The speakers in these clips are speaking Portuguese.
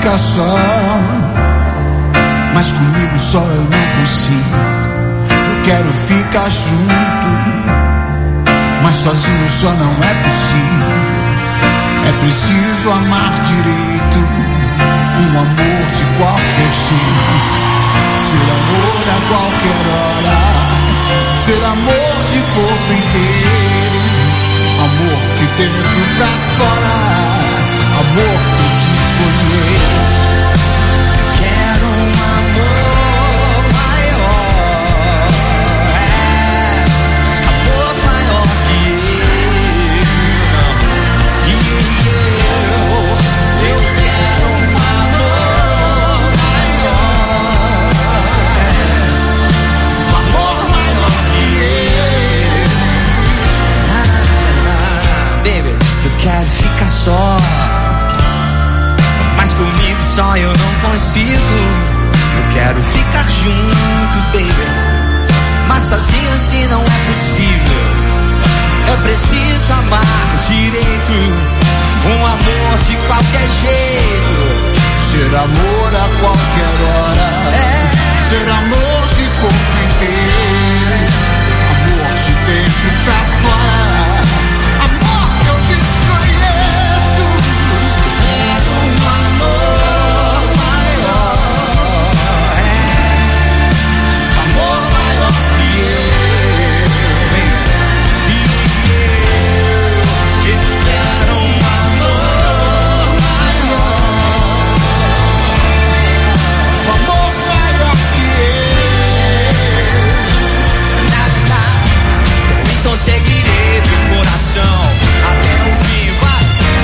ficar só, mas comigo só eu não consigo. Eu quero ficar junto, mas sozinho só não é possível. É preciso amar direito, um amor de qualquer jeito. Ser amor a qualquer hora, ser amor de corpo inteiro, amor de dentro pra fora, amor que eu desconheço. Quero um amor maior, amor maior que eu quero um amor maior, um amor maior que baby, eu quero ficar só, mas comigo só eu não consigo. Eu quero ficar junto, baby, mas sozinho assim não é possível. É preciso amar direito, um amor de qualquer jeito. Ser amor a qualquer hora, ser amor de corpo inteiro, amor de dentro pra fora, amor que eu desconheço. Quero um amor maior, amor maior que eu quero um amor maior, Um amor maior que então seguirei teu coração até o fim, vai.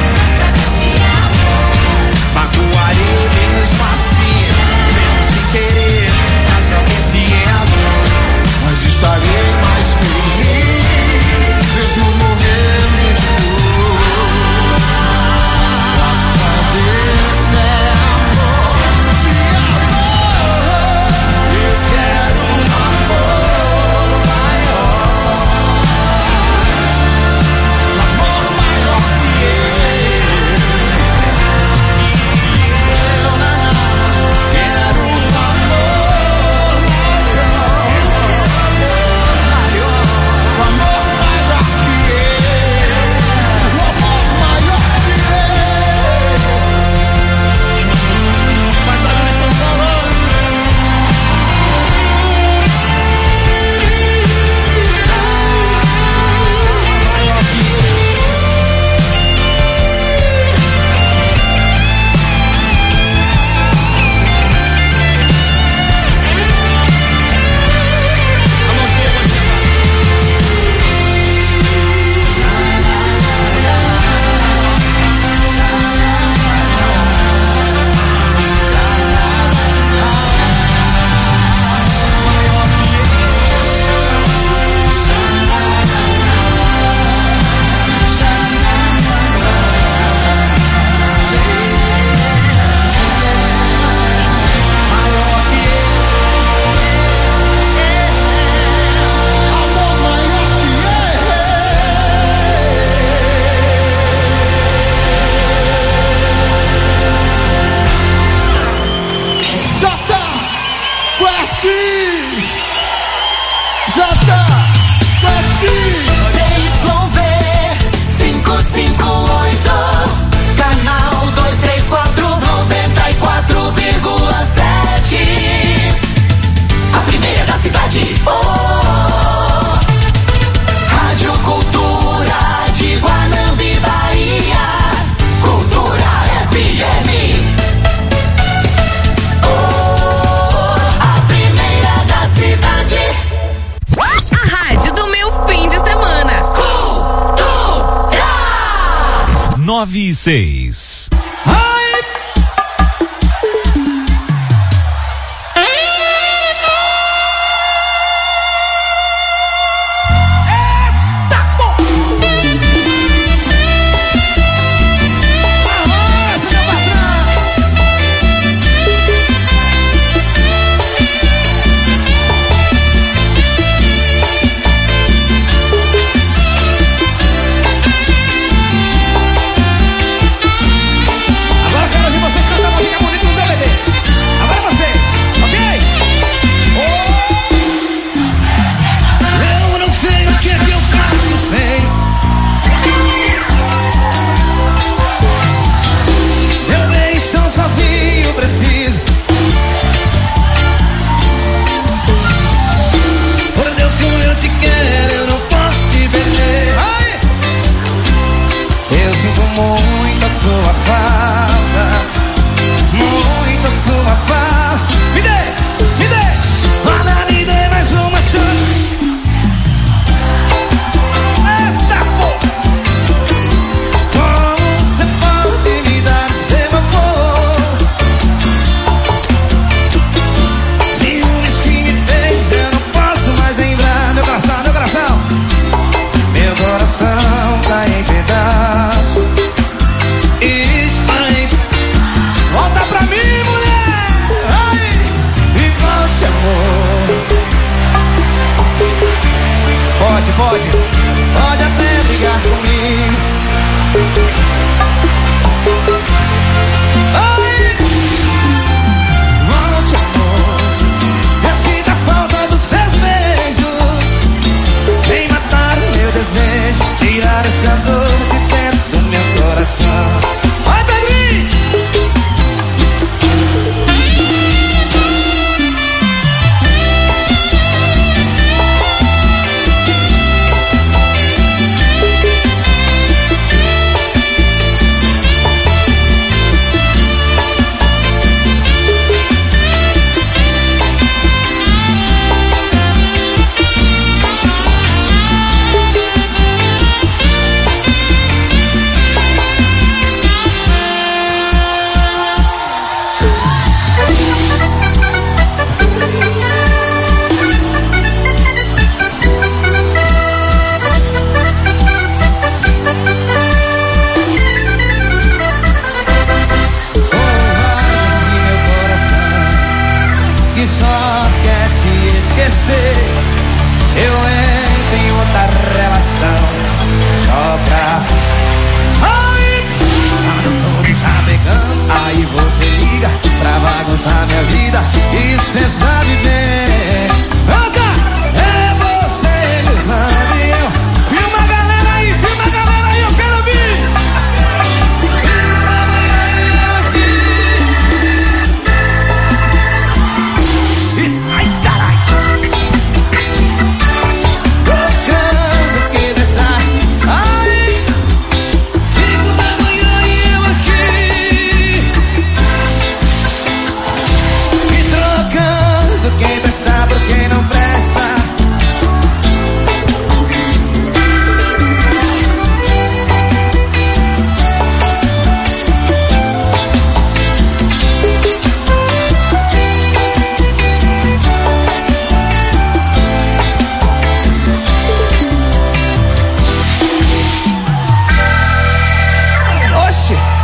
Magoarei mesmo assim, mesmo sem querer, pra saber se é amor. mas estarei mais feliz, mesmo morrendo de dor, pra saber se é amor, se é amor. Eu quero um amor maior, Um amor maior que quero um amor maior, um amor maior que um amor maior que faz barulho em São Paulo. A mãozinha, Jota Quest, ZYV 558, canal 234, 94,7. A primeira da cidade. Oh, Rádio Cultura de Guanambi, Bahia. Cultura FM. A primeira da cidade. A rádio do meu fim de semana. Cultura. 9:06.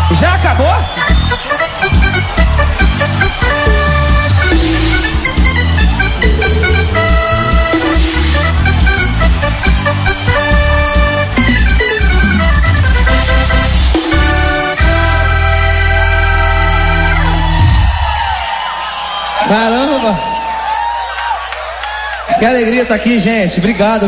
Já acabou? Caramba! Que alegria estar aqui, gente. Obrigado.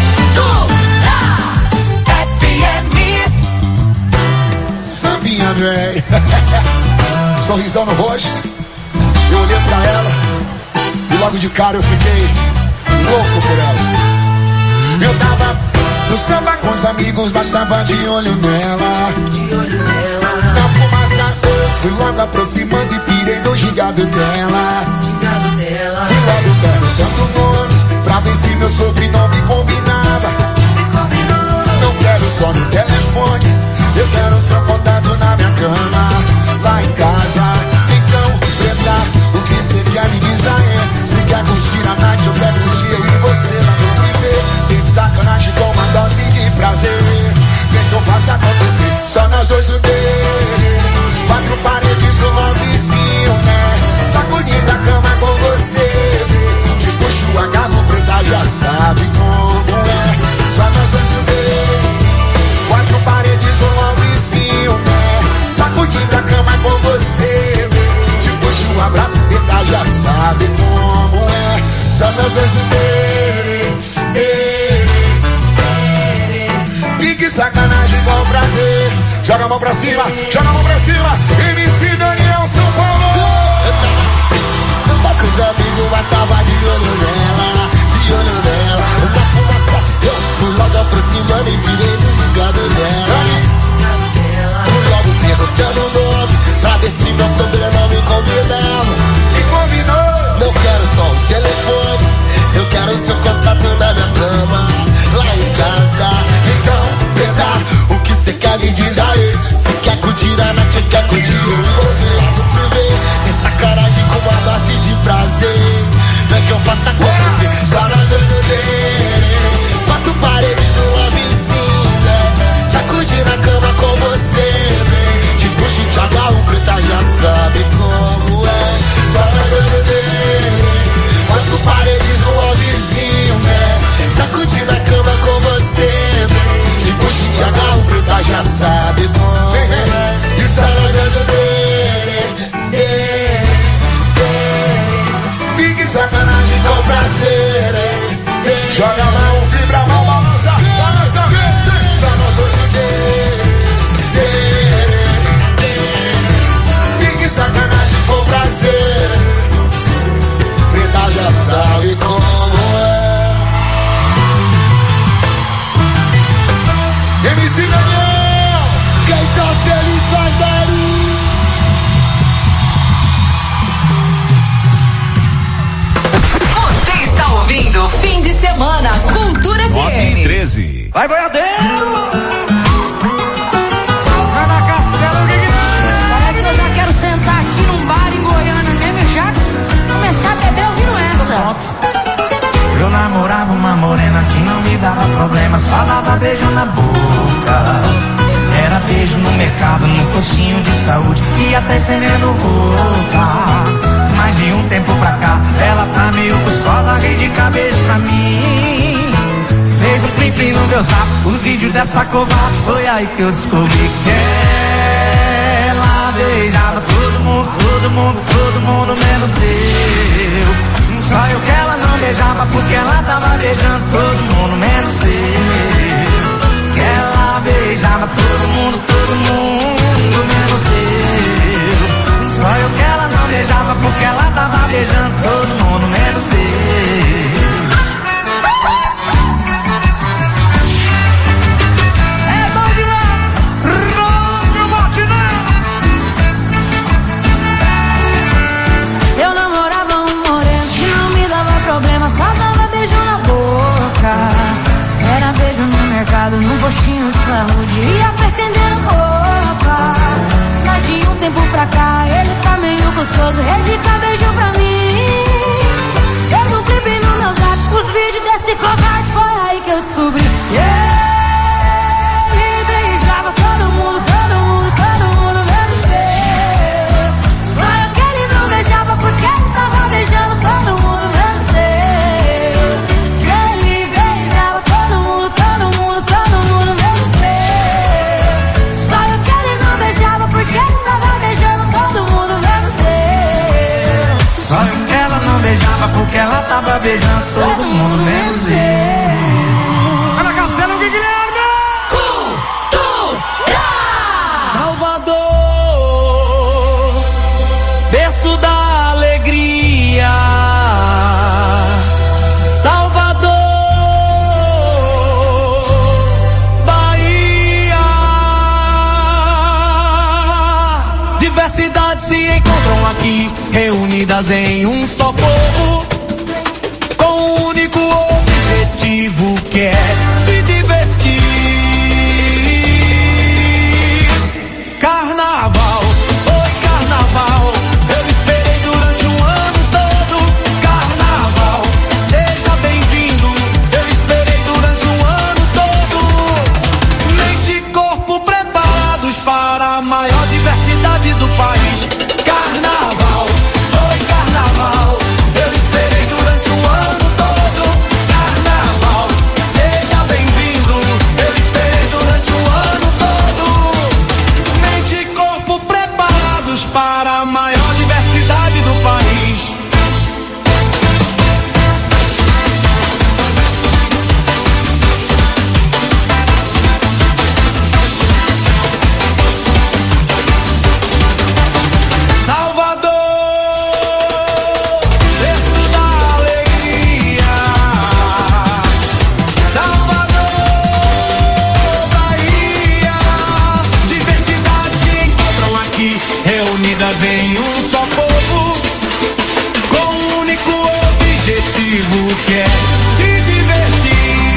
Sambinha, véi. Sorrisão no rosto. Eu olhei pra ela e logo de cara eu fiquei louco por ela. Eu tava no samba com os amigos, mas tava de olho nela. Na fumaça eu fui logo aproximando e pirei no gingado dela. Fui logo perguntando o nome pra ver se meu sobrenome combinava. Não quero só no telefone, eu quero seu contato na minha cama, lá em casa. Então, preta, o que você quer me dizer é: se quer curtir a night, eu quero curtir eu e você lá no privê. Tem sacanagem com uma dose de prazer. Quem que eu faço acontecer? Só nós dois o dele. 4 paredes no vizinho, né? Sacudindo a cama com você. Te puxo, agarro, preta, já sabe como é. Só nós dois o dele. 4 paredes no vizinho, né? Sacudindo a cama com você. Te puxo, abraço, preta, já sabe como é. Só nós dois o dele. Pique sacanagem com prazer. Joga a mão pra cima, joga a mão pra cima. MC Daniel, São Paulo. Eu tava samba com os amigos, mas tava de olho nela. De olho nela. Na fumaça eu fui logo aproximando e virei no ligado dela. Fui logo perguntando o nome pra ver se meu sobrenome combinava. E combinou. Não quero só o telefone, eu quero o seu contato na minha cama, lá em casa. Então, preta, o que cê quer me dizer aí? Se quer curtir a noite, quer curtir eu e você lá no privê. Tem sacanagem com uma dose de prazer. Não é que eu faça acontecer, só nós dois o dele. 4 paredes numa vizinha, sacudir na cama com você. Te puxo, te agarro, preta, já sabe como é. Só nós dois o dele. 4 paredes numa vizinha, sacudir na cama com você. Te puxo, te agarro, preta, já sabe como é. E só nós dois o dele. Pique sacanagem com prazer. Joga a mão, vibra a mão, balança, balança. Só nós dois o dele. Pique sacanagem com prazer. Preta já sabe como é. MC Daniel, quem tá feliz faz barulho. Você está ouvindo Fim de Semana Cultura FM. 13. Vai, boiadeiro! Vai na cacela, o que é? Parece que eu já quero sentar aqui num bar em Goiânia mesmo e já começar a beber ouvindo essa. Eu namorava uma morena que não me dava problema, só dava beijo na boca. Era beijo no mercado, no postinho de saúde e até estendendo roupa. Mas de um tempo pra cá, ela tá meio gostosa, ri de cabeça pra mim. Fez um plim-plim no meu zap, os vídeos dessa covarde. Foi aí que eu descobri que ela beijava todo mundo menos eu. Só eu que ela não beijava porque ela tava beijando todo mundo menos eu. Que ela beijava todo mundo menos eu. Só eu que ela não beijava porque ela tava beijando todo mundo menos eu. É bom demais, Rosto Martinão. Eu namorava um moreno que não me dava problema, só dava beijo na boca. Era beijo no mercado, no postinho tava beijando todo mundo menos eu. Ana Castelo Guilherme! Cultura! Salvador, berço da alegria. Salvador, Bahia. Diversidades se encontram aqui, reunidas em um só povo, com um único objetivo que é se divertir. Carnaval, oi carnaval, eu esperei durante um ano todo. Carnaval, seja bem-vindo, eu esperei durante um ano todo. Mente e corpo preparados para a maior diversidade do país. Carnaval, oi carnaval, eu esperei durante um ano todo. Carnaval, seja bem-vindo, eu esperei durante um ano todo. Mente e corpo preparados para a maior diversidade do país. Salvador, berço da alegria. Salvador, Bahia. Diversidades se encontram aqui, reunidas em um só povo, com um único objetivo que é se divertir.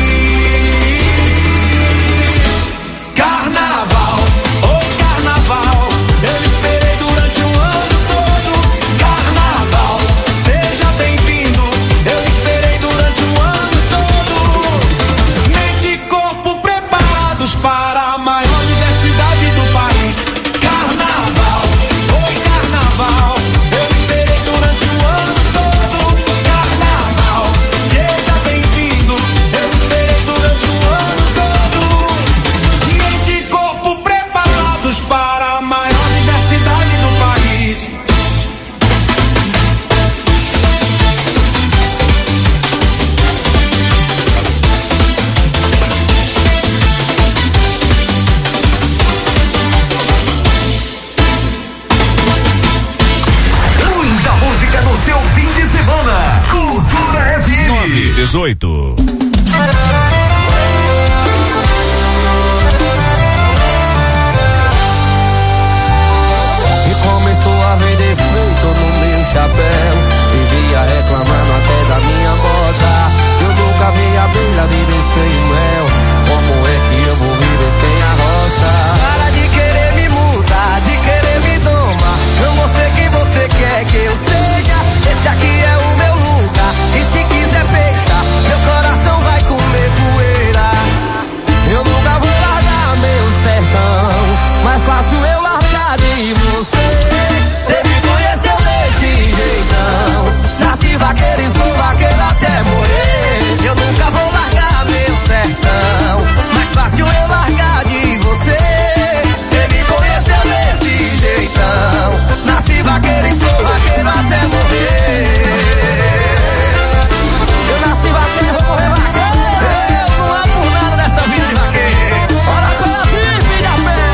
Carnaval, oi carnaval, eu esperei durante um ano todo. Carnaval, seja bem-vindo, eu esperei durante um ano todo. Mente e corpo preparados para a maior diversidade do país. Carnaval, oi carnaval, eu esperei durante um ano todo. Carnaval, seja bem-vindo, eu esperei durante um ano todo. Mente e corpo preparados para a maior diversidade do país. Muita música no seu fim de semana. Cultura FM. 18. E começou a ver defeito no meu chapéu. Vivia reclamando até da minha bota. Eu nunca vi a abelha viver sem o mel. Como é que eu vou viver sem a roça? Para de querer me mudar, de querer me domar. Eu vou ser quem você quer que eu seja. Esse aqui é o meu lugar. E se quiser peitar, meu coração vai comer poeira. Eu nunca vou largar meu sertão. Mais fácil eu largar de você. Cê me conheceu desse jeitão. Nasci vaqueiro e sou vaqueiro até morrer. Eu nunca vou largar meu sertão. Mais fácil eu largar de você. Cê me conheceu desse jeitão. Nasci vaqueiro e sou vaqueiro até morrer. Eu nasci vaqueiro, vou morrer vaqueiro. Eu não amo por nada nessa vida de vaqueiro. Ora com a filha a pé.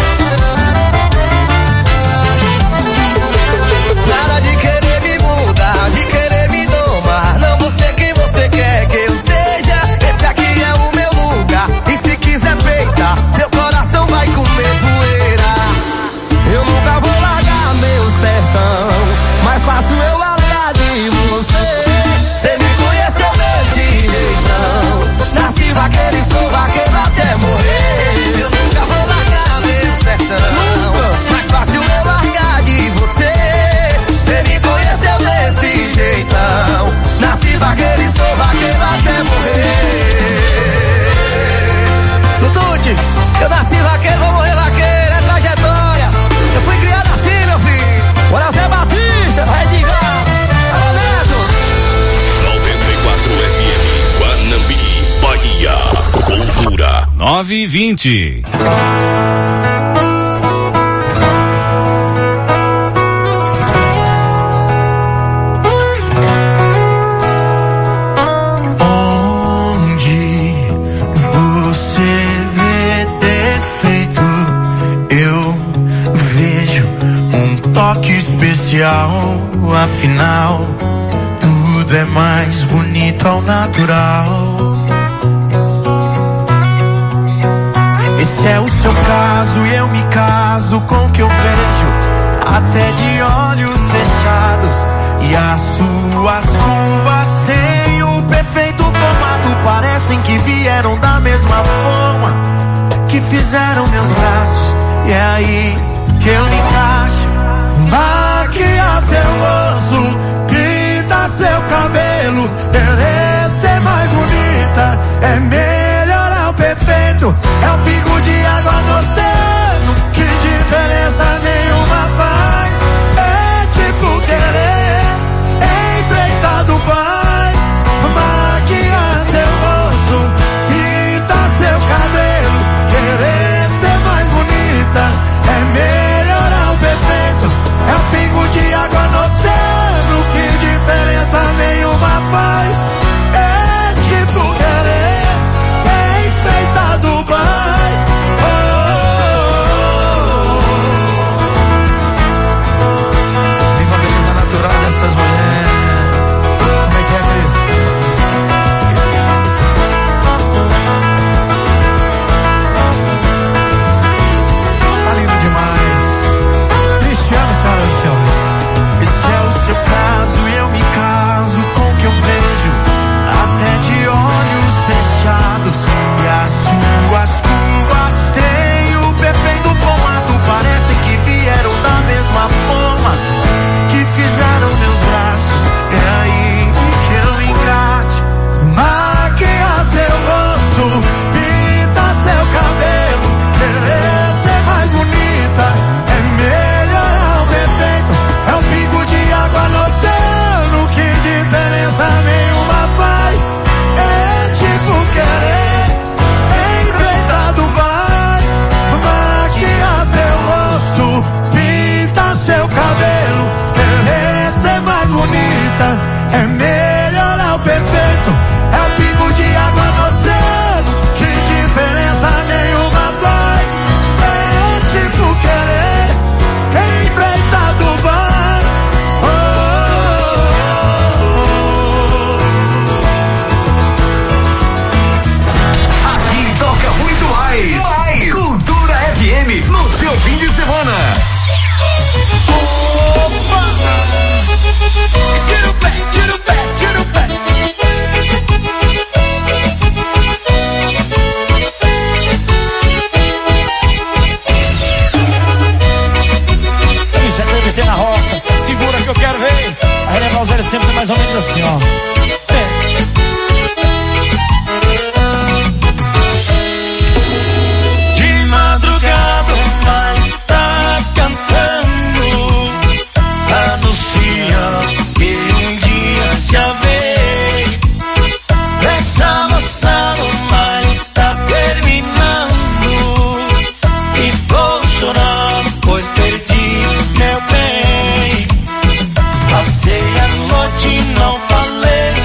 Para de querer me mudar, de querer me domar. Não vou ser quem você quer que eu seja. Esse aqui é o meu lugar. E se quiser peitar, seu coração vai comer poeira. Eu nunca vou largar meu sertão. Mais fácil eu largar de você. Cê me conheceu desse jeitão. Nasci vaqueiro e sou vaqueiro até morrer. Eu nunca vou largar meu sertão. Mais fácil eu largar de você. Cê me conheceu desse jeitão. Nasci vaqueiro e sou vaqueiro até morrer. Tutute, eu nasci vaqueiro, vou morrer vaqueiro. É trajetória. Eu fui criado assim, meu filho. Olha Zé Batista, vai Edgar, Araneto. 94 FM, Guanambi, Bahia. Cultura. 9:20. toque especial, afinal, tudo é mais bonito ao natural. Esse é o seu caso e eu me caso com o que eu vejo, até de olhos fechados. E as suas curvas têm o perfeito formato, parecem que vieram da mesma forma que fizeram meus braços. E é aí que eu me encaixo. Maquia seu rosto, pinta seu cabelo, querer ser mais bonita é melhorar o perfeito. É o pingo de água no oceano, que diferença nenhuma faz. É tipo querer enfrentar Dubai. Maquia seu rosto, pinta seu cabelo, querer ser mais bonita é melhorar o perfeito. É o pingo de água no oceano, que diferença nenhuma faz. É tipo querer enfeitar Dubai. Oh, oh, oh, oh. Viva a beleza natural dessas mulheres. Como é que é, Cris? Tá lindo demais. Cristiano, senhoras e senhores. Esse é o seu caso e eu me caso com o que eu vejo, até de olhos fechados. E as suas curvas têm o perfeito formato, parecem que vieram da mesma forma que fizeram meus braços. É aí que eu me encaixo. Maquia seu rosto, pinta seu cabelo, querer ser mais bonita é melhorar o perfeito. É o pingo de água no oceano, que diferença nenhuma faz. É tipo querer enfrentar Dubai. Maquia seu rosto, pinta seu cabelo, querer ser mais bonita é melhorar o perfeito. É o pingo de água no oceano, que diferença nenhuma faz. É tipo querer enfrentar Dubai. Oh, oh, oh. Aqui toca muito mais. Cultura FM no seu fim de semana. Tira o pé, tira o pé, tira o pé. Isso é TBT na roça. Segura que eu quero ver. A relembrar os velhos tempos é mais ou menos assim, ó. De madrugada, mas está cantando, anuncia que um dia já veio. Essa moçada, mas está terminando. Estou chorando, pois perdi meu bem. Passei a noite, não falei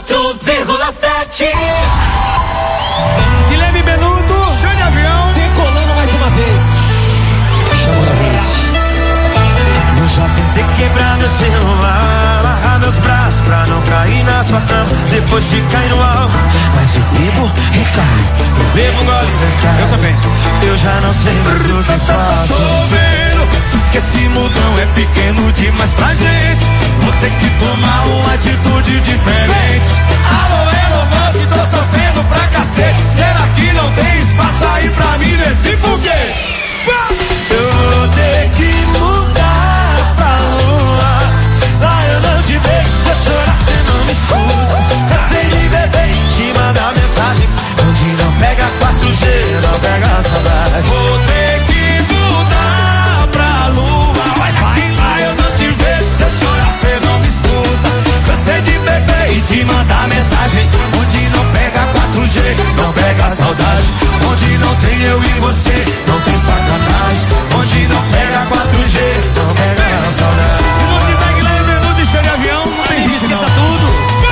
94,7. Guilherme Benuto, show de avião, decolando mais uma vez. Chama na rede. Eu já tentei quebrar meu celular, amarrar meus braços pra não cair na sua cama, depois de cair no álcool. Mas eu bebo, recaio, eu bebo, gole, recaio. Eu também. Eu já não sei mais o que faço. Tô vendo que esse mundão é pequeno demais pra gente. Vou ter que tomar uma atitude diferente. Alô, Elon Musk, tô sofrendo pra cacete. Será que não tem espaço aí pra mim nesse foguete? Eu vou ter que mudar pra lua. Lá eu não te vejo, se eu chorar cê não me escuta. Cansei de beber, te mandar mensagem onde não pega 4G, não pega saudade. Vou ter que mudar pra lua. Olha que lá eu não te vejo, se eu chorar cê não me escuta. Cansei de beber e te mandar mensagem onde não pega 4G, não pega saudade. Onde não tem eu e você, não tem sacanagem. Onde não pega 4G, não pega saudade. Se não tiver Guilherme Benuto e show de avião, não tem risco, esqueça tudo.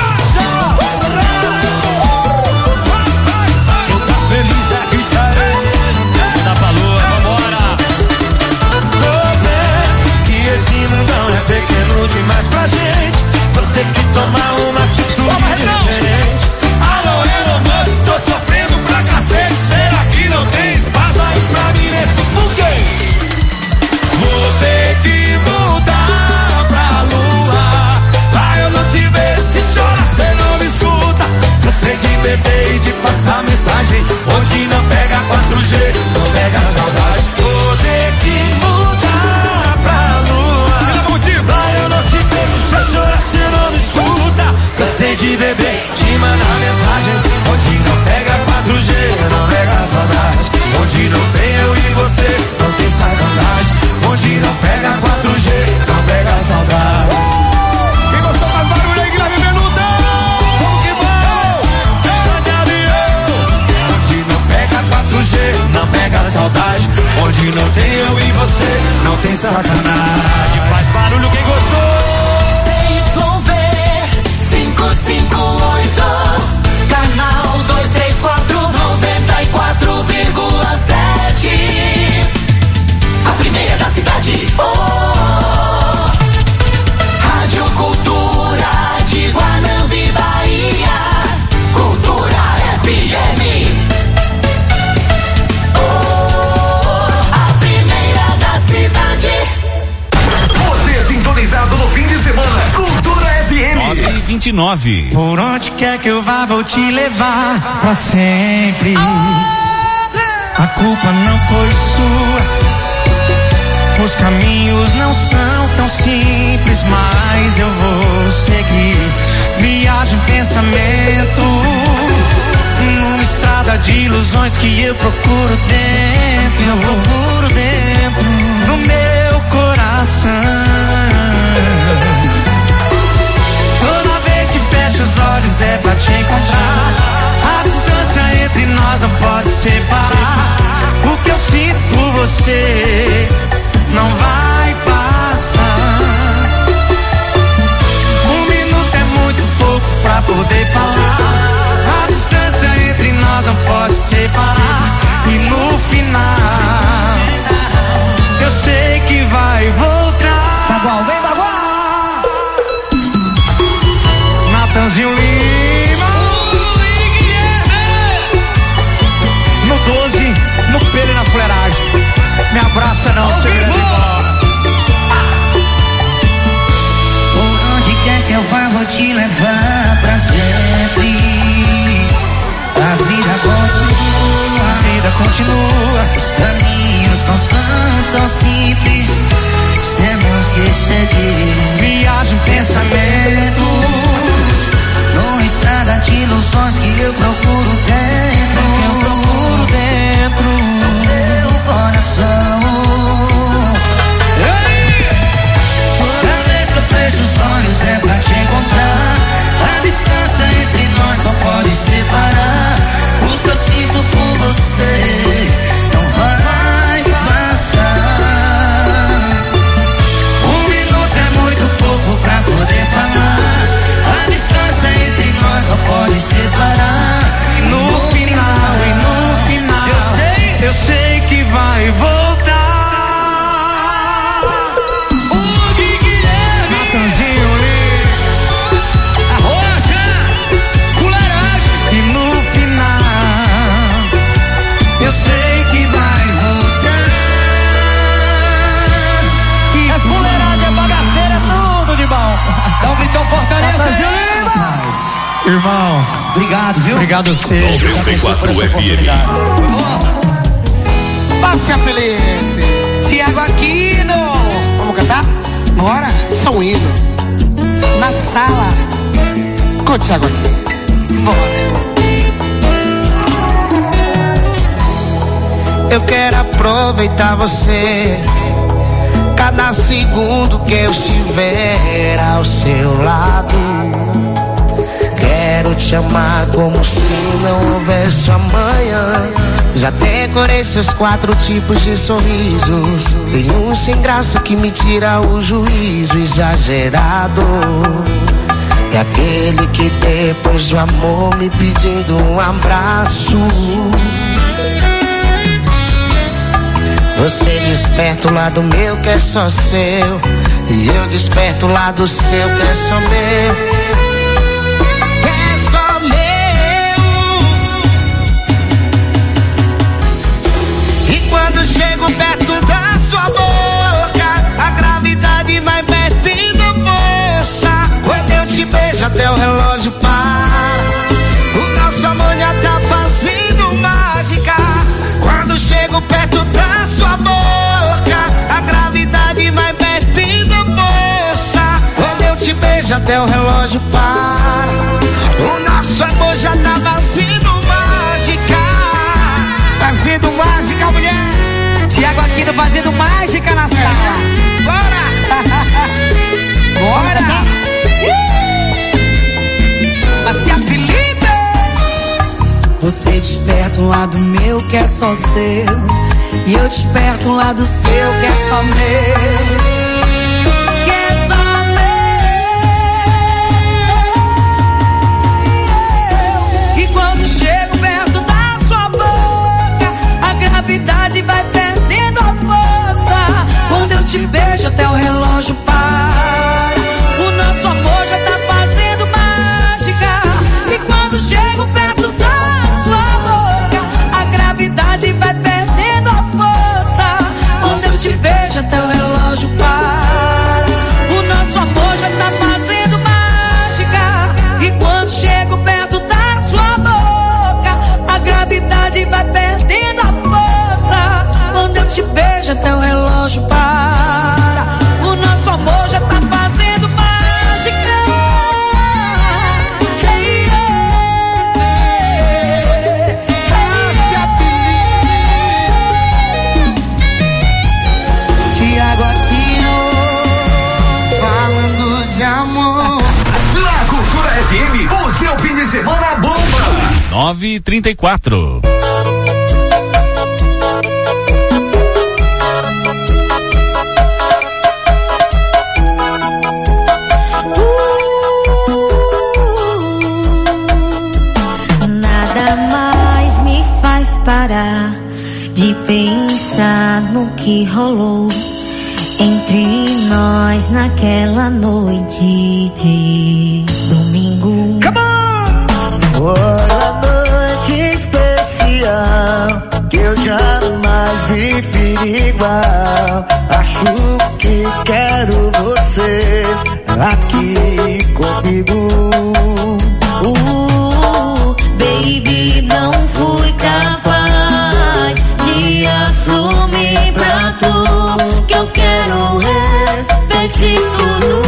Eu tá feliz aqui, tchau. Dá pra lua, vambora. Tô vendo que esse mundão é pequeno demais pra gente. Vou ter que tomar uma atitude diferente. Alô, Elon Musk, tô sofrendo pra cacete. Será que não tem espaço aí pra mim nesse foguete? Vou ter que mudar pra lua. Lá eu não te vejo, se chora cê não me escuta. Cansei de beber e de passar mensagem onde não pega 4G, não pega saudade. Vou ter que mudar pra lua. Lá eu não te vejo, se chora cê não me escuta. Cansei de beber, te mandar mensagem onde não pega 4G, não pega saudade. Onde não tem eu e você, não tem sacanagem. Onde não pega 4G, não pega saudade. Quem gostou faz barulho aí, Guilherme Benuto. Vamos que vamos, deixa de avião. Onde não pega 4G, não pega saudade. Onde não tem eu e você, não tem sacanagem. Faz barulho quem gostou. CYV 558, canal 234, 94,7. A primeira da cidade. Oh, Rádio Cultura de Guanambi, Bahia. Cultura FM. Oh, a primeira da cidade. Você sintonizado no fim de semana. Cultura FM. 9h29. Por onde quer que eu vá, vou te levar pra sempre. A culpa não foi sua. Os caminhos não são tão simples, mas eu vou seguir. Viagem, pensamento, numa estrada de ilusões que eu procuro dentro do meu coração. Toda vez que fecho os olhos é pra te encontrar. A distância entre nós não pode separar. O que eu sinto por você não vai passar. Um minuto é muito pouco pra poder falar. A distância entre nós não pode separar. E no final eu sei que vai voltar. Bagual, vem Bagual! Natanzinho Lima, no 12, no pelo e na fuleiragem. Me abraça não, segura de bola. Por onde quer que eu vá, vou te levar pra sempre. A vida continua, os caminhos não são tão simples. Temos que seguir. Viagem, pensamentos, numa estrada de ilusões que eu procuro dentro do meu coração. Toda vez que eu fecho os olhos é pra te encontrar. A distância entre nós não pode separar. O que eu sinto por você Irmão, Obrigado, viu? obrigado a você. 94 FM. Passe a Felipe. Tiago Aquino. Vamos cantar? Bora. São hino. Na sala. Com o Thiago aqui. Bora. Eu quero aproveitar você, cada segundo que eu estiver ao seu lado. Quero te amar como se não houvesse amanhã. Já decorei seus 4 tipos de sorrisos. Tem um sem graça que me tira o juízo, exagerado. É aquele que depois do amor me pedindo um abraço. Você desperta o lado meu que é só seu, e eu desperto o lado seu que é só meu. É só meu. E quando chego perto da sua boca, a gravidade vai perdendo força. Quando eu te beijo até o relógio para, o nosso amor já tá fazendo mágica. Quando chego perto da sua boca, a gravidade vai perdendo força. Quando eu te beijo até o relógio para, o nosso amor já tá fazendo mágica. Fazendo mágica, mulher. Tiago Aquino fazendo mágica na sala. Bora! Bora! Passe a Felipe. Você desperta um lado meu que é só seu, e eu desperto um lado seu que é só meu. Que é só meu. E quando chego perto da sua boca, a gravidade vai perdendo a força. Quando eu te beijo até o relógio para, o nosso amor já tá fazendo mágica. E quando chego perto da sua boca, a gravidade vai perdendo a força. Quando eu te beijo até o relógio para, o nosso amor já tá fazendo mágica. E quando chego perto da sua boca, a gravidade vai perdendo a força. Quando eu te beijo até o relógio para, o nosso amor já tá fazendo mágica. Tiago Aquino, falando de amor. Na Cultura FM, o seu fim de semana bomba. 9h34. Nada mais me faz parar de pensar no que rolou entre nós naquela noite de domingo. Foi uma noite especial que eu jamais vivi igual. Acho que quero você aqui comigo. Baby, não fui capaz de assumir pra tu que eu quero repetir tudo.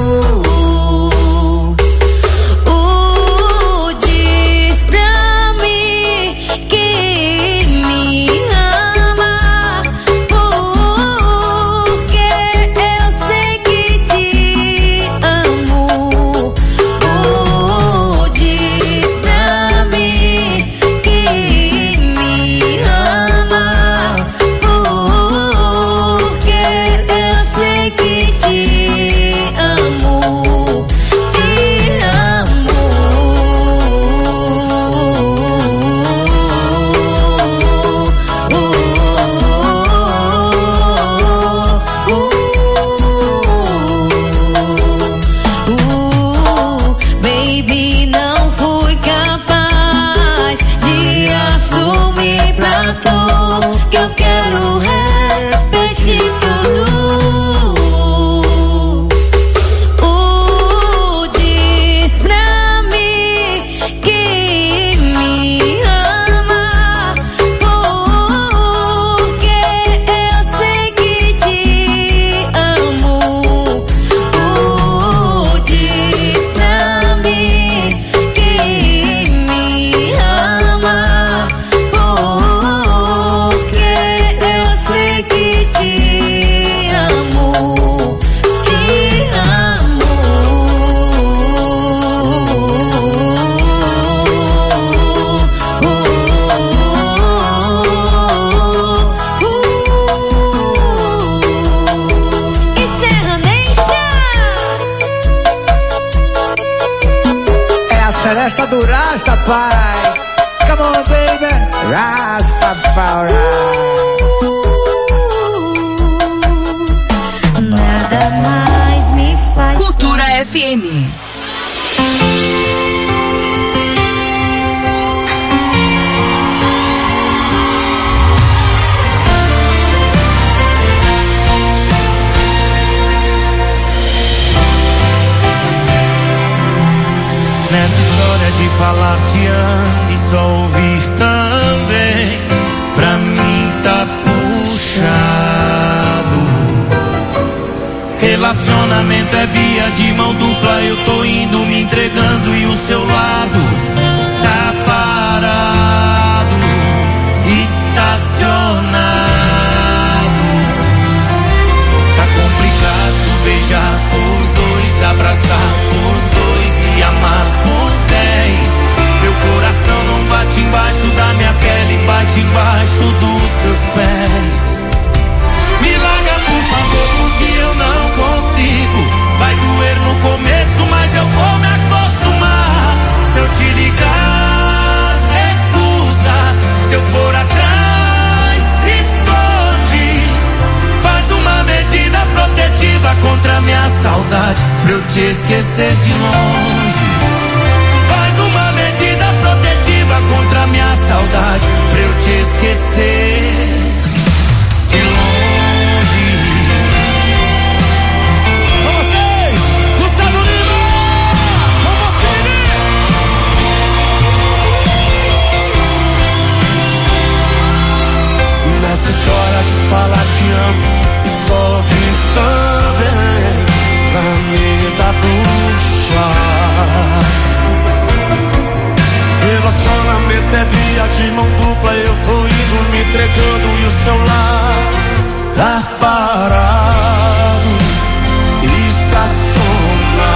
Diz pra mim que me ama, porque eu sei que te amo. Seresta do Rastafari. Come on, baby. Rastafari. Nada mais me faz. Cultura FM. Nessa história de falar te amo e só ouvir também, pra mim tá puxado. Relacionamento é via de mão dupla, eu tô indo me entregando e o seu lado tá parado, estacionado. Tá complicado beijar por dois, abraçar por dois e amar por 10. Meu coração não bate embaixo da minha pele, bate embaixo dos seus pés. Me larga por favor, porque eu não consigo. Vai doer no começo, mas eu vou me acostumar. Se eu te ligar, recusa. Se eu for atrás, se esconde. Faz uma medida protetiva contra a minha saudade, pra eu te esquecer de longe. Faz uma medida protetiva contra a minha saudade, pra eu te esquecer de longe. Com vocês, Gustavo Lima! Vamos, queridos! Nessa história de falar te amo e só ouvir também, pra mim tá puxado. Relacionamento é via de mão dupla, eu tô indo me entregando e o seu lado tá parado, estacionado.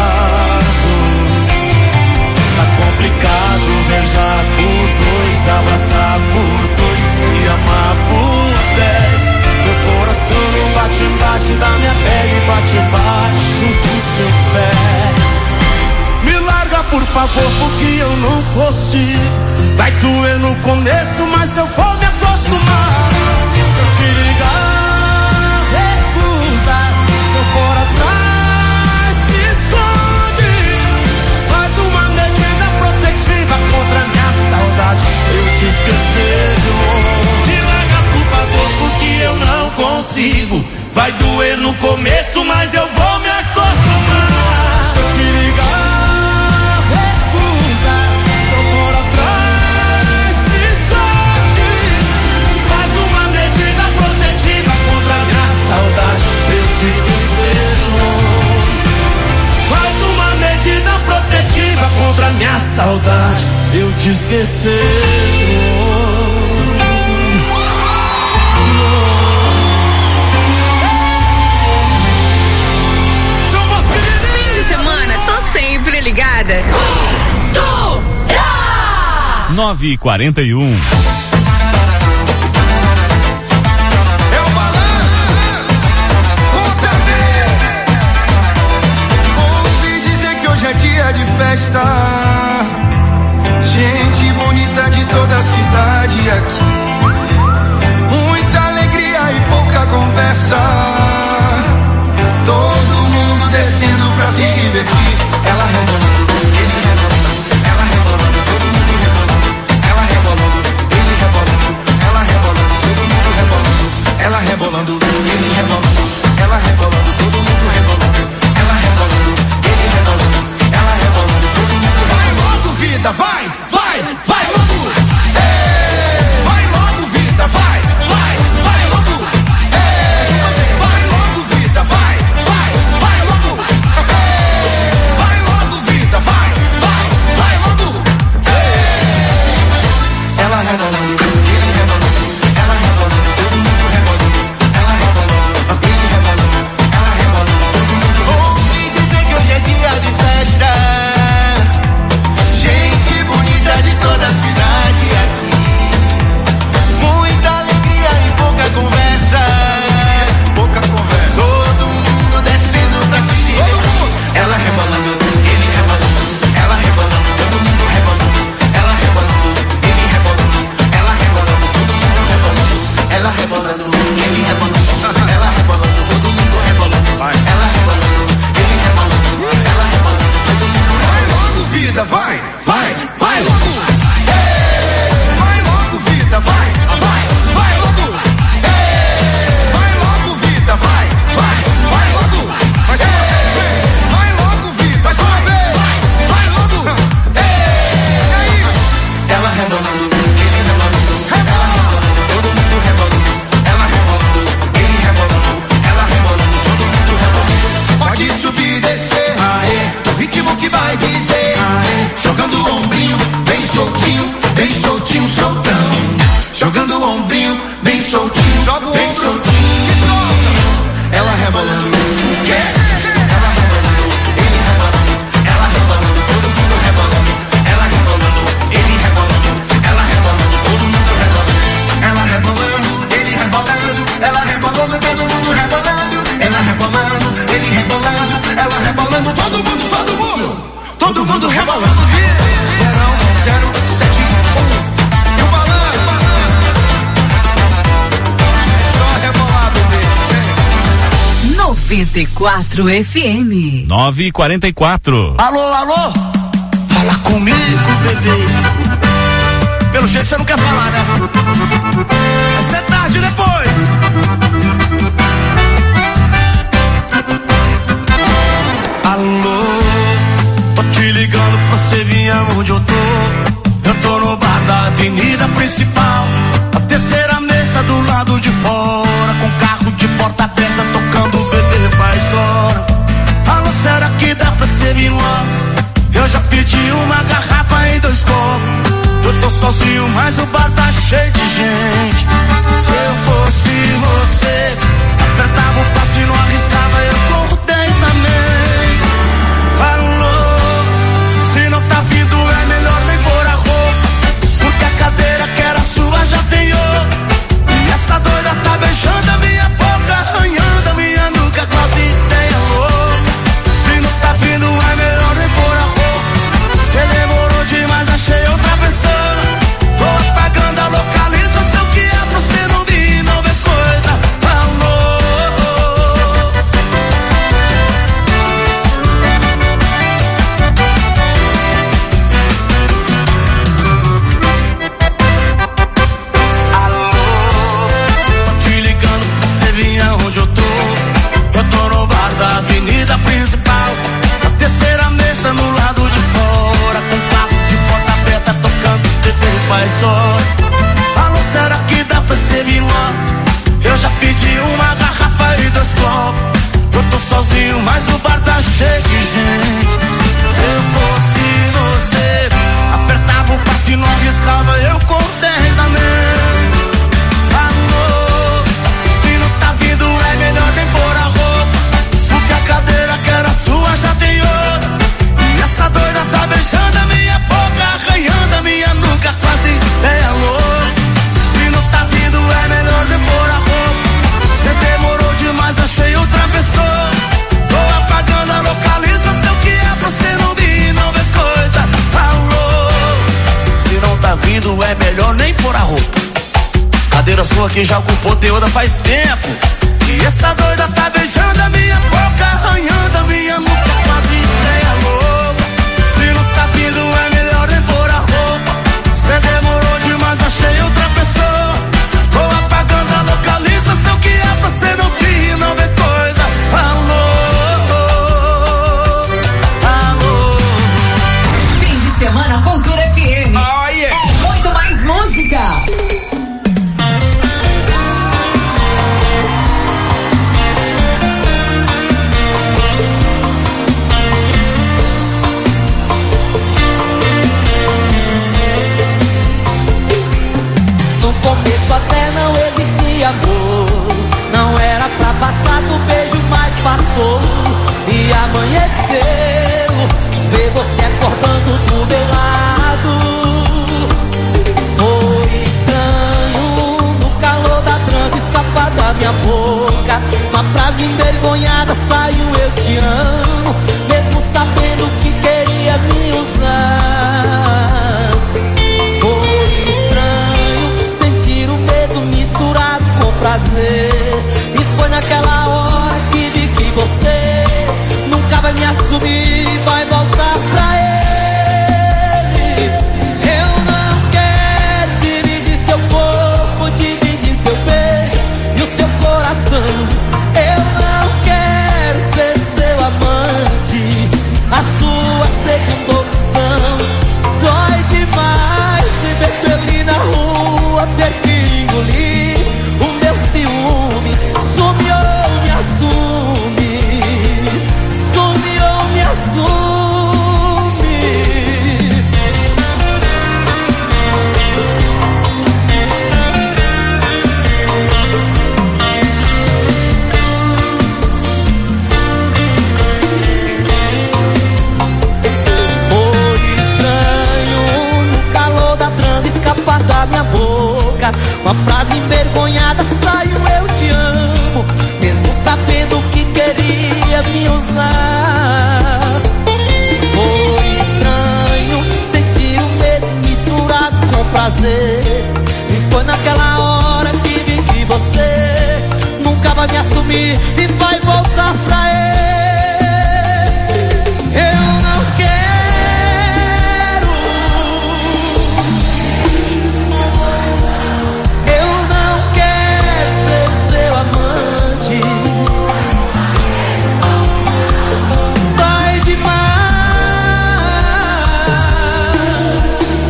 Tá complicado beijar por dois, abraçar por dois e amar por 10. Meu coração não bate embaixo da minha pele, bate embaixo dos seus pés. Me larga por favor, porque eu não consigo. Vai doer no começo, mas eu vou me acostumar. Se eu te ligar, recusa. Se eu for atrás, se esconde. Faz uma medida protetiva contra a minha saudade, eu te esquecer de longe. Me larga por favor, porque eu não consigo. Vai doer no começo, mas eu vou me acostumar. Se eu te ligar, recusa. Se eu for atrás, se esconde. Faz uma medida protetiva contra a minha saudade, eu te esquecer de longe. Faz uma medida protetiva contra a minha saudade, eu te esquecer de longe. Semana, tô sempre ligada. 9h41. É o balanço com o TV. Ouvi dizer que hoje é dia de festa. Gente bonita de toda a cidade aqui. Muita alegria e pouca conversa. Todo mundo descendo pra se divertir. Ela rebolando, ele rebolando. Ela rebolando, todo mundo rebolando. Ela rebolando, ele rebolando. Ela rebolando, todo mundo rebolando. Ela rebolando, ele rebolando. Ela rebolando, todo mundo rebolando. Ela rebolando, ele rebolando. Ela rebolando, todo mundo rebolando. Vai logo, vida, vai, vai, vai logo. Vai logo, vida, vai, vai, vai logo. Vai logo, vida, vai, vai, vai logo. Vai logo, vida, vai, vai, vai logo. Ela rebolando, ele rebolando. Ela rebolando, todo mundo rebolando. Ela rebolando, ele rebolando. Ela rebolando, todo mundo. Ouvi dizer que hoje é dia de festa. Gente bonita soltinho, soltão. Jogando o ombrinho, bem soltinho, joga o bem ombro, soltinho, se solta. Ela rebolando, quer? Ela rebolando, ele rebolando, ela rebolando, todo mundo rebolando. Ela rebolando, ele rebolando, ela rebolando, todo mundo rebolando. Ela rebolando, ele rebolando, ela rebolando, todo mundo rebolando. Ela rebolando, ele rebolando, ela rebolando, todo mundo rebolando. Verão 071 e o balanço é só rebolar, bebê. 94 FM 9h44. Alô, fala comigo, bebê. Pelo jeito você não quer falar, né? Vai ser tarde depois. Alô, tô te ligando pra você vir aonde eu tô. Eu tô no bar da avenida principal, a terceira mesa do lado de fora, com carro de porta aberta tocando o bebê faz hora. Alô, será que dá pra você vir lá? Eu já pedi uma garrafa e 2 copos. Eu tô sozinho, mas o bar tá cheio de gente. Se eu fosse você, apertava o passo e não arriscava, eu corro 10 também. Alô, se não tá vindo é melhor nem pôr a roupa, porque a cadeira que era sua já tem outro. E essa doida tá beijando a minha boca, arranhando a minha nuca, quase tem alô. Se não tá vindo é melhor nem pôr a roupa. Cê demorou demais, achei outra pessoa. Tô apagando a localiza, sei o que é pra você não vir, não ver coisa. Alô, da avenida principal, a terceira mesa no lado de fora, com carro de porta aberta tocando bebê faz hora. Alô, será que dá pra você vir lá? Eu já pedi uma garrafa e 2 copos. Eu tô sozinho, mas o bar tá cheio de gente. Se eu fosse você, apertava o passo e não arriscava, eu com 10 na mente. Alô, se não tá vindo é melhor nem pôr a roupa, porque a cadeira que era sua já tem outra. E essa doida tá beijando a minha boca, arranhando a minha nuca, quase é alô. Se não tá vindo é melhor nem pôr a roupa. Cê demorou demais, achei outra pessoa. Tô apagando a localiza, sei o que é pra você não vir, não ver coisa. Alô, se não tá vindo é melhor nem pôr a roupa. Cadeira sua que já ocupou teoda faz tempo. E essa doida tá beijando a minha boca, arranhando a minha nuca, quase ideia louca. Se não tá vindo é melhor nem pôr a roupa. Cê demorou demais, achei outra pessoa. Tô apagando a localiza, sei o que é pra cê não vir, não ver coisa. Alô, alô. Fim de semana Cultura FM. Oh, yeah. É muito mais música. No começo até não existia amor, não era pra passar do beijo, mas passou. E amanheceu, ver você acordando do meu lado. Foi uma frase envergonhada saiu eu te amo, mesmo sabendo que queria me usar. Foi estranho sentir o medo misturado com prazer, e foi naquela hora que vi que você nunca vai me assumir e vai voltar pra ele. Eu não quero, eu não quero ser seu amante. Dói demais.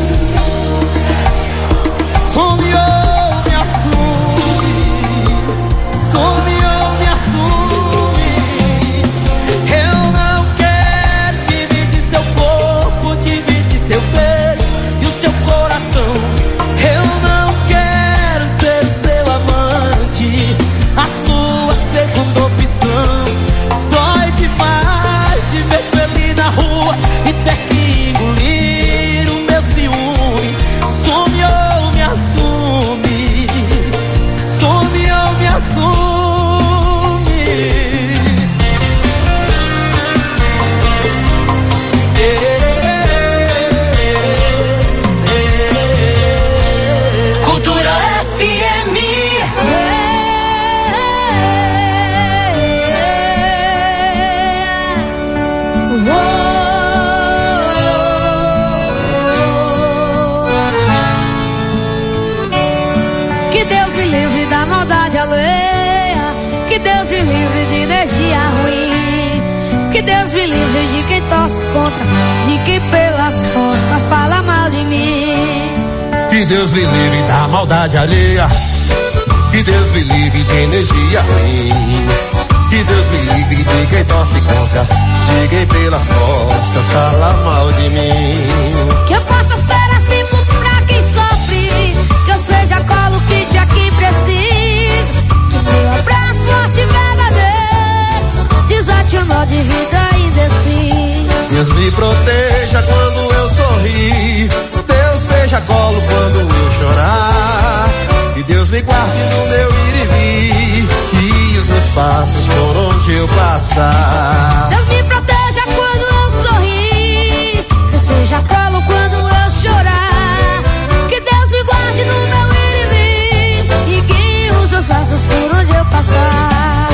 Some ou me assume, some ou me assume. Eu não quero dividir seu corpo, dividir seu beijo e o seu coração. Eu não quero ser seu amante, a sua segunda opção. Dói demais te ver com ele na rua e ter que engolir o meu ciúme. Some ou me assume, some ou me assume. Cultura FM. Que Deus me livre da maldade alheia, que Deus me livre de energia ruim, que Deus me livre de quem torce contra, de quem pelas costas fala mal de mim. Que Deus me livre da maldade alheia, que Deus me livre de energia ruim, que Deus me livre de quem torce contra, de quem pelas costas fala mal de mim. Que eu possa ser assim pra quem sofre, que eu seja colo kit a quem precisa, que meu abraço forte e verdadeiro desate o nó de vida indeciso. Deus me proteja quando eu sorrir, Deus seja colo quando eu chorar, e Deus me guarde no meu ir e vir, e os meus passos por onde eu passar. Deus me proteja quando eu sorrir, eu seja colo quando eu chorar, que Deus me guarde no meu ir e vir, e guie os meus passos por onde eu passar.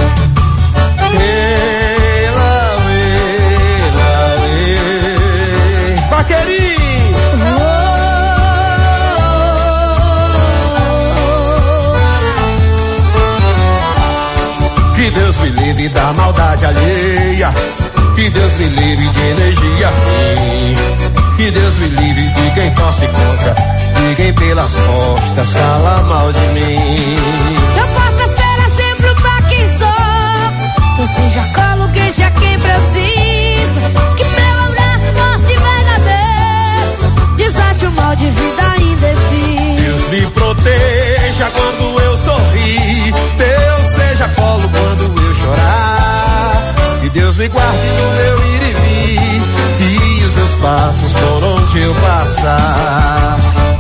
Vaqueirinho! Que Deus me livre da maldade alheia, que Deus me livre de energia ruim, que Deus me livre de quem torce contra, de quem pelas costas fala mal de mim. Eu possa ser exemplo pra quem sou, eu seja colo queixa a quem precisa, que meu abraço forte e verdadeiro desate o mal de vida indeciso. Deus me proteja quando eu sorrir, Deus seja colo quando eu chorar, e Deus me guarde no meu ir e vir, e os meus passos por onde eu passar.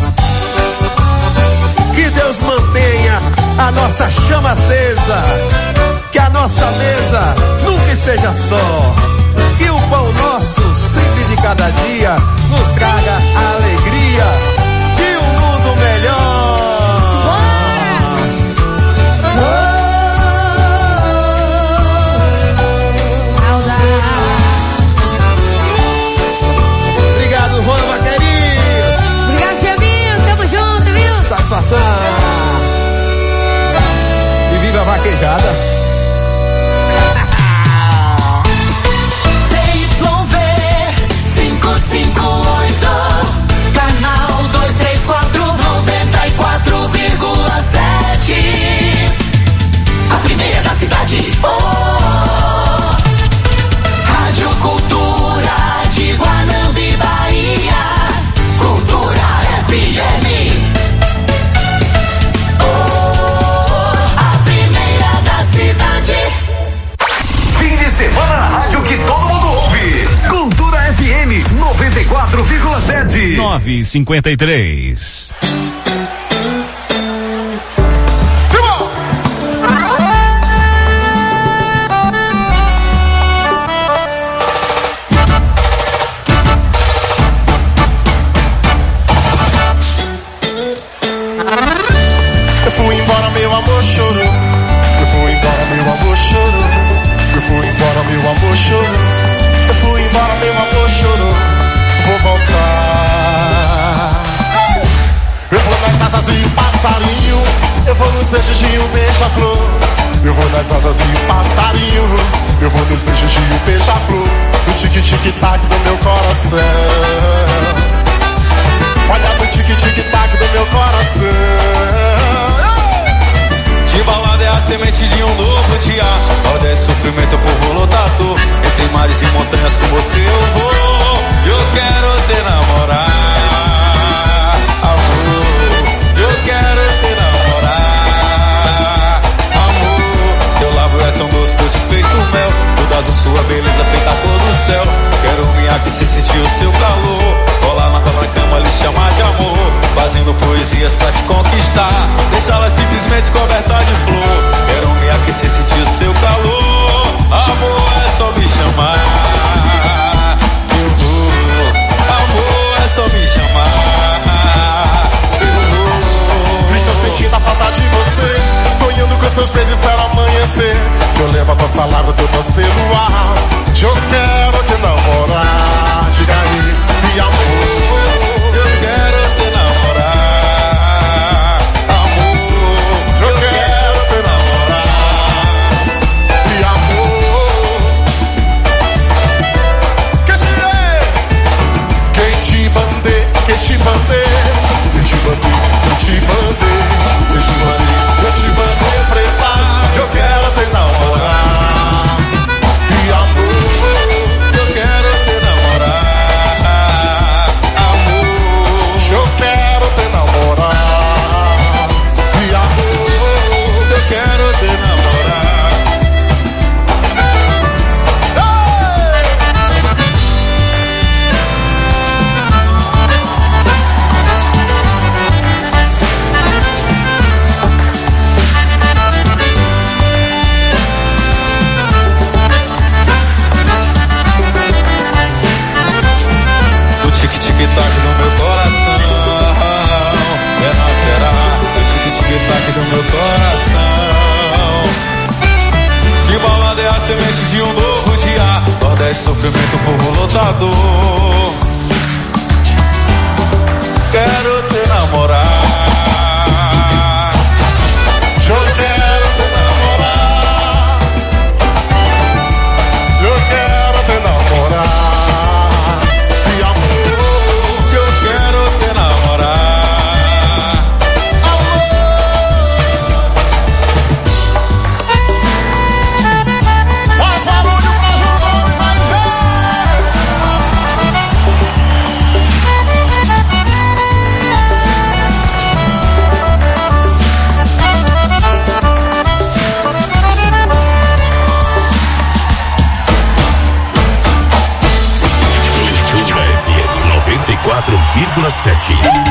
Que Deus mantenha a nossa chama acesa, que a nossa mesa nunca esteja só, que o pão nosso sempre de cada dia nos traga a alegria de um mundo melhor. Obrigado, Juan Vaqueirinho. Obrigado, Cheminho, tamo junto, viu? Satisfação. E viva a vaquejada. CYV 558, canal 234, 94,7. A primeira da cidade. Oh, Rádio Cultura de Guanambi, Bahia. Cultura FM. Semana na rádio que todo mundo ouve. Cultura FM 94,7. 9:53. Eu vou nos beijos de um beija-flor. Eu vou nas asas de um passarinho. Eu vou nos beijos de um beija-flor. No tic-tic-tac do meu coração. Olha no tic-tic-tac do meu coração. De balada é a semente de um novo dia. Ordem sofrimento, povo lutador. Entre mares e montanhas com você eu vou. Eu quero te namorar, amor. Eu quero te namorar, amor. Teu lábio é tão gostoso feito mel. Todas a sua beleza feita cor do céu. Quero me aquecer, sentir o seu calor. Rolar na cama, lhe chamar de amor. Fazendo poesias pra te conquistar. Deixá-la simplesmente coberta de flor. Quero me aquecer, sentir o seu calor. Amor, é só me chamar. Eu vou. Amor, é só me chamar. Eu vou. Estou sentindo a falta de você. Sonhando com seus beijos, espero amanhecer. Eu levo as tuas palavras, eu posso pelo ar. Eu quero te namorar. Diga aí, e amor. Eu quero te namorar, amor. Eu quero te namorar, e amor. Quem te bandei, quem te bandei, eu te bandei, eu te bandei, eu te bandei, eu te bandei pretas. Eu quero te namorar, e amor. Eu quero te namorar, amor. Eu quero te namorar, e amor. Eu quero te namorar. O tic-tic-tac do meu coração renascerá. O tic-tic-tac do meu coração. De balada é a semente de um novo dia. Nordeste, sofrimento, povo lutador. Quero te namorar. Eu quero te namorar. Eu quero te namorar. Cultura FM 94,7.